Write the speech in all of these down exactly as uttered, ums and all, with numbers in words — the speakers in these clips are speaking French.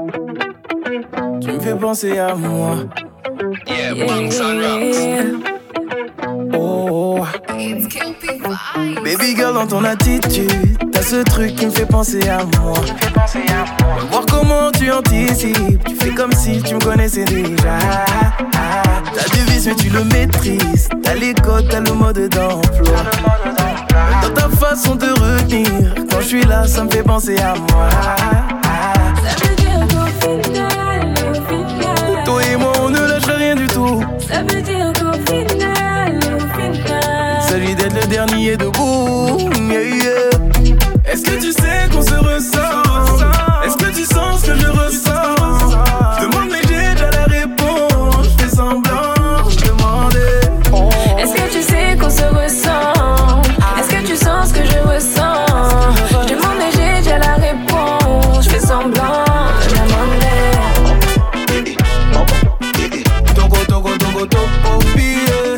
Tu me fais penser à moi. Yeah, Bunks and Rocks. Oh, baby girl, dans ton attitude, t'as ce truc qui me fait penser à moi. Voir comment tu anticipes, tu fais comme si tu me connaissais déjà. T'as des vices mais tu le maîtrises, t'as les codes, t'as le mode d'emploi. Dans ta façon de retenir, quand je suis là, ça me fait penser à moi. Ça veut dire qu'au final, au final, toi et moi on ne lâche rien du tout. ça veut dire qu'au final, au final, s'agit d'être le dernier debout. Yeah, yeah. Est-ce que tu sais qu'on se ressent? Est-ce que tu sens ce que je ressens? Je demande mais j'ai déjà la réponse. Je fais semblant de demander. est-ce que tu sais qu'on se ressent? Est-ce que tu sens ce que je ressens? Je demande mais j'ai déjà la réponse. Je fais semblant de demander. Togo, togo, togo, togo, pire.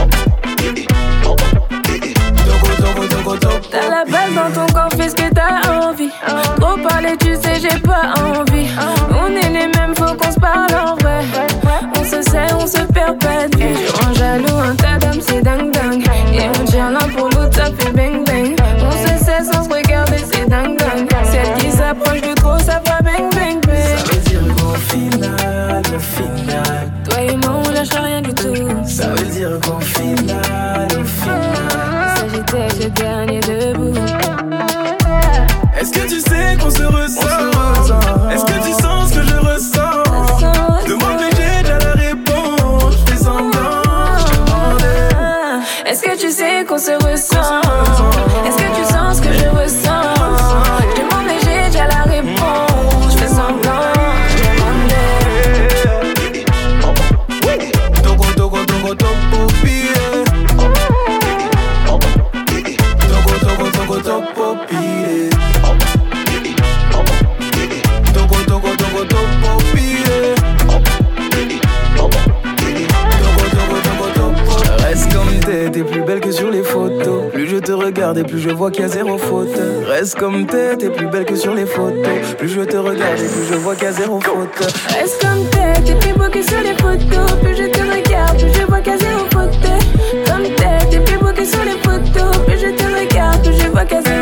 Togo, togo, togo, togo. T'as la balle dans ton corps, fais ce que t'as envie. Trop parler, tu sais, j'ai pas envie. On est les mêmes, faut qu'on se parle en vrai. On se sait, on se perd pas de vue. Tu rends jaloux, un tas d'hommes, c'est dingue dingue. Et on tient l'un pour l'autre, ça fait bang bang. On se sait sans se regarder, c'est dingue dingue. Celle qui s'approche de trop, ça fera bang bang bang. Ça veut dire qu'au final, au final, Toi et moi, on lâche rien du tout. ça veut dire qu'au final, au final, Il s'agit d'être le dernier debout. est-ce que tu sais qu'on se ressent? Est-ce que tu sens ce que je ressens? Demande mais j'ai déjà la réponse. Je fais semblant de demander. Est-ce que tu sais qu'on se ressent? Est-ce que tu sens ce que je ressens? Je demande mais j'ai déjà la réponse. Je fais semblant de demander. Togo, togo, togo, togo, pire. Togo, togo, togo, togo, pire. Togo, togo, togo, togo, pire. Togo, togo, togo, togo. Reste comme t'es, t'es plus belle que sur les photos. Plus je te regarde et plus je vois qu'il y a zéro faute. Reste comme t'es, t'es plus belle que sur les photos. Plus je te regarde et plus je vois qu'il y a zéro faute. Reste comme t'es, t'es plus beau que sur les photos. Plus je te regarde, plus je vois qu'à zéro faute. Comme t'es, t'es plus beau que sur les photos. Plus je te regarde, plus je vois qu'à zéro faute.